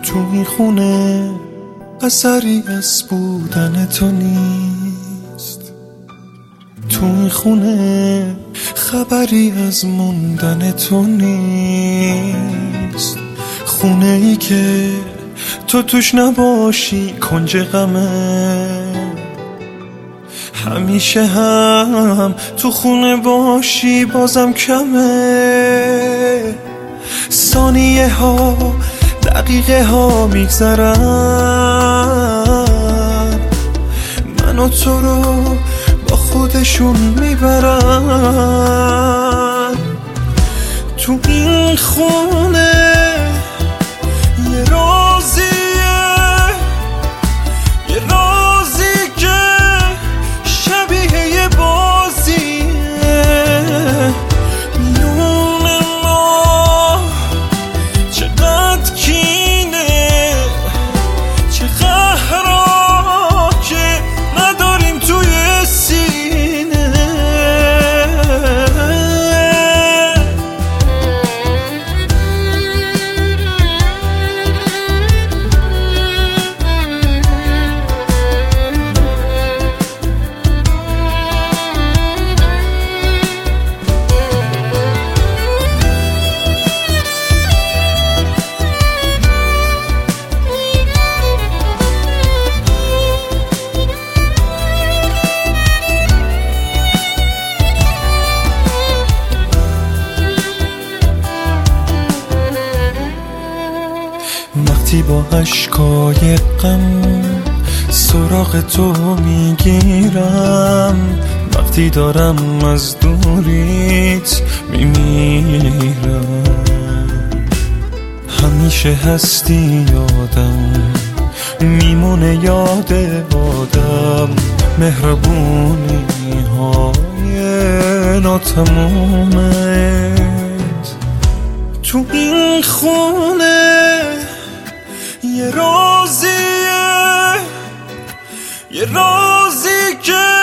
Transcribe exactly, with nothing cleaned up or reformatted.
تو این خونه اثری از بودن تو نیست، تو این خونه خبری از موندن تو نیست. خونه ای که تو توش نباشی کنج غمه، همیشه هم تو خونه باشی بازم کمه. ثانیه ها دقیقه ها میگذرن، من و تو رو با خودشون میبرن. تو این خونه یه رازیه، یه رازی که شبیه یه بازیه. میون ما چقدر کینه، چه قهرها که نداریم توی سینه. وقتی با اشکای غم سراغ تو میگیرم، وقتی دارم از دوریت میمیرم، همیشه هستی یادم میمونه یاد آدم. مهربونی های ناتمومت تو این خونه یه رازیه، یه رازی که